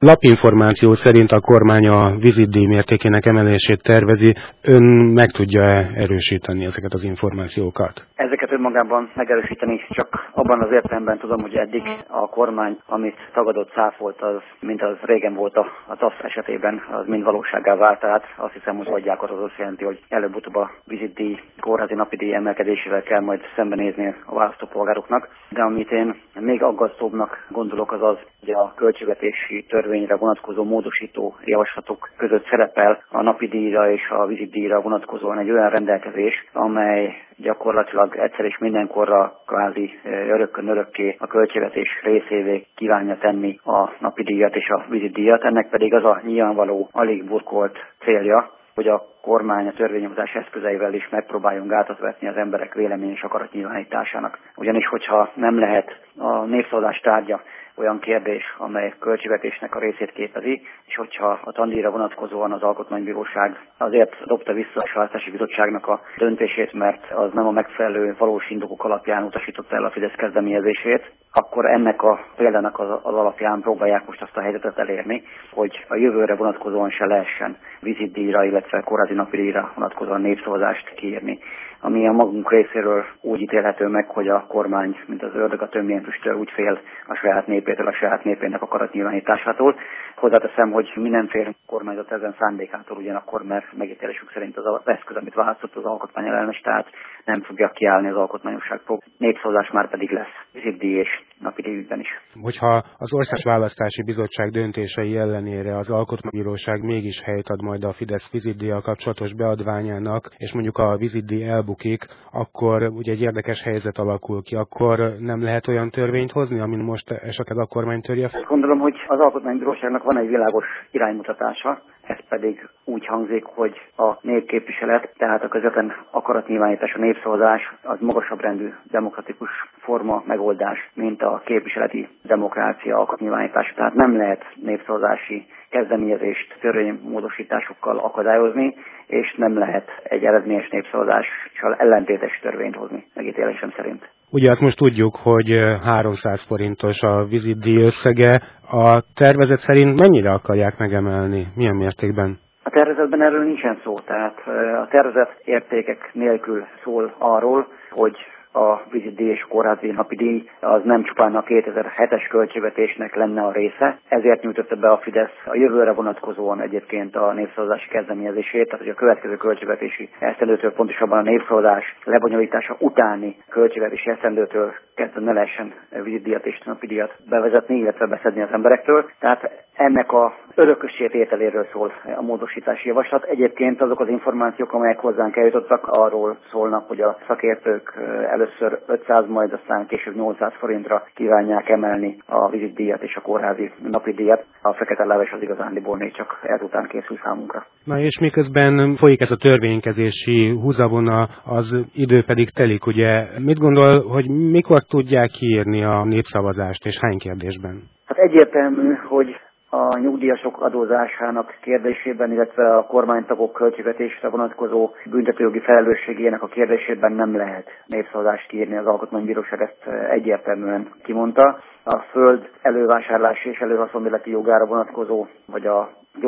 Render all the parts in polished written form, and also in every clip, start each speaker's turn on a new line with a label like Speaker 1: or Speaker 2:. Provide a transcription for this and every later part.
Speaker 1: Lapinformáció szerint a kormány a vizitdíj mértékének emelését tervezi. Ön meg tudja erősíteni ezeket az információkat?
Speaker 2: Ezeket önmagában megerősíteni csak abban az értelemben tudom, hogy eddig a kormány, amit tagadott, cáfolt, az, mint az régen volt a TASZ esetében, az mind valósággá vált. Tehát azt hiszem, hogy adják az azt jelenti, hogy előbb-utóbb a vizitdíj, kórházi napidíj emelkedésével kell majd szembenézni a választópolgároknak. De amit én még aggasztóbbnak gondolok, az az, hogy a költségvetési törvényre vonatkozó módosító javaslatok között szerepel a napidíjra és a vizitdíjra vonatkozóan egy olyan rendelkezés, amely gyakorlatilag egyszer és mindenkorra kvázi örökkön örökké a költségvetés részévé kívánja tenni a napidíjat és a vizitdíjat. Ennek pedig az a nyilvánvaló, alig burkolt célja, hogy a kormány a törvényhozás eszközeivel is megpróbáljon gátat vetni az emberek vélemény és akaratnyilvánításának. Ugyanis, hogyha nem lehet a népszavazás tárgya olyan kérdés, amely költségvetésnek a részét képezi, és hogyha a tandíjra vonatkozóan az Alkotmánybíróság azért dobta vissza a Választási Bizottságnak a döntését, mert az nem a megfelelő valós indokok alapján utasította el a Fidesz kezdeményezését, akkor ennek a példának az alapján próbálják most azt a helyzetet elérni, hogy a jövőre vonatkozóan se lehessen vizitdíjra, illetve kórházi napidíjra vonatkozóan népszavazást kiírni. Ami a magunk részéről úgy ítélhető meg, hogy a kormány, mint az ördög a tömjén füstöl, úgy fél a saját népétől, a saját népének akaratnyilvánításától. Hozzáteszem, hogy mi nem félünk a kormányzat ezen szándékától ugyanakkor, mert megítélésük szerint az eszköz, amit választott az alkotmányellenes, tehát nem fogja kiállni az alkotmányosság népszavazás, már pedig lesz vizitdíj és napidíj ügyben is.
Speaker 1: Hogyha az Országos Választási Bizottság döntései ellenére az Alkotmánybíróság mégis helyt ad majd a Fidesz vizitdíjjal kapcsolatos beadványának, és mondjuk a vizitdíj elbukik, akkor ugye egy érdekes helyzet alakul ki, akkor nem lehet olyan törvényt hozni, amin most esetleg a kormány törje fel?
Speaker 2: Gondolom, hogy az Alkotmánybíróságnak van egy világos iránymutatása, ez pedig úgy hangzik, hogy a népképviselet, tehát a közvetlen akaratnyilvánítás, a népszavazás az magasabb rendű demokratikus forma megoldás, mint a képviseleti demokrácia alkotmánynyilvánítása. Tehát nem lehet népszavazási kezdeményezést törvénymódosításokkal akadályozni, és nem lehet egy eredményes népszavazással ellentétes törvényt hozni, megítélésem szerint.
Speaker 1: Ugye azt most tudjuk, hogy 300 forintos a vizitdíj összege. A tervezet szerint mennyire akarják megemelni? Milyen mértékben?
Speaker 2: A tervezetben erről nincsen szó, tehát a tervezet értékek nélkül szól arról, hogy a vizitdíj és kórházi napidíj az nem csupán a 2007-es költségvetésnek lenne a része, ezért nyújtotta be a Fidesz a jövőre vonatkozóan egyébként a népszavazási kezdeményezését, tehát hogy a következő költségvetési esztendőtől, pontosabban a népszavazás lebonyolítása utáni költségvetési esztendőtől kezdve ne lehessen vizitdíjat és napidíjat bevezetni, illetve beszedni az emberektől. Tehát ennek a örökössé tételéről szól a módosítási javaslat. Egyébként azok az információk, amelyek hozzánk eljutottak, arról szólnak, hogy a szakértők először 500, majd aztán később 800 forintra kívánják emelni a vizitdíjat és a kórházi napidíjat. A fekete leves az igazándiból még csak ezután készül számunkra.
Speaker 1: Na és miközben folyik ez a törvénykezési húzavona, az idő pedig telik, ugye? Mit gondol, hogy mikor tudják kiírni a népszavazást, és hány kérdésben?
Speaker 2: Hát egyértelmű, hogy a nyugdíjasok adózásának kérdésében, illetve a kormánytagok költségvetésre vonatkozó büntetőjogi felelősségének a kérdésében nem lehet népszavazást kiírni, az Alkotmánybíróság ezt egyértelműen kimondta. A föld elővásárlási és előhaszonléleti jogára vonatkozó, vagy a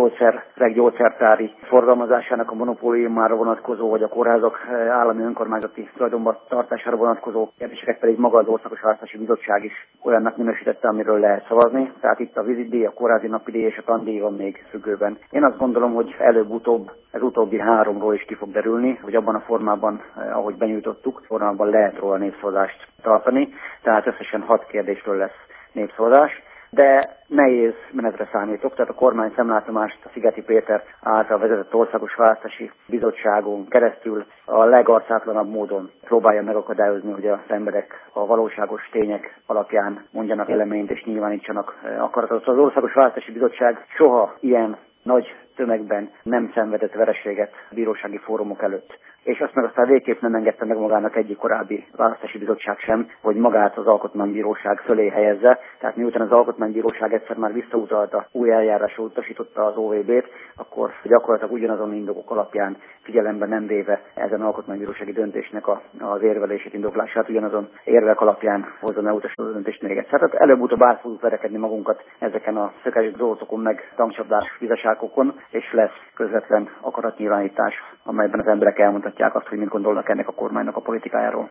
Speaker 2: gyógyszertári forgalmazásának a monopóliumára vonatkozó, vagy a kórházak állami önkormányzati tulajdonban tartására vonatkozó kérdéseket pedig maga az Országos Választási Bizottság is olyannak minősítette, amiről lehet szavazni. Tehát itt a vizitdíj, a kórházi napidíj és a tandíj van még függőben. Én azt gondolom, hogy előbb-utóbb ez utóbbi háromról is ki fog derülni, hogy abban a formában, ahogy benyújtottuk, formában lehet róla népszavazást tartani. Tehát összesen 6 kérdésről lesz népszavazás. De nehéz menetre számítok, tehát a kormány szemlátomást a Szigeti Péter által vezetett Országos Választási Bizottságon keresztül a legarcátlanabb módon próbálja megakadályozni, hogy az emberek a valóságos tények alapján mondjanak véleményt és nyilvánítsanak akaratot. Az Országos Választási Bizottság soha ilyen nagy tömegben nem szenvedett vereséget bírósági fórumok előtt. és azt meg aztán végképp nem engedte meg magának egyik korábbi választási bizottság sem, hogy magát az Alkotmánybíróság fölé helyezze. Tehát miután az Alkotmánybíróság egyszer már visszautalta, új eljárásra utasította az OVB-t, akkor gyakorlatilag ugyanazon indokok alapján figyelembe nem véve ezen Alkotmánybírósági döntésnek az érvelését, indoklását, ugyanazon érvek alapján hozza elutasító döntést még egyszer. Tehát előbb-utóbb át fogjuk verekedni magunkat ezeken a szöges drótokon, meg tankcsapdás vizaságokon, és lesz közvetlen akaratnyilvánítás, amelyben az emberek elmondhatják azt, hogy mit gondolnak ennek a kormánynak a politikájáról.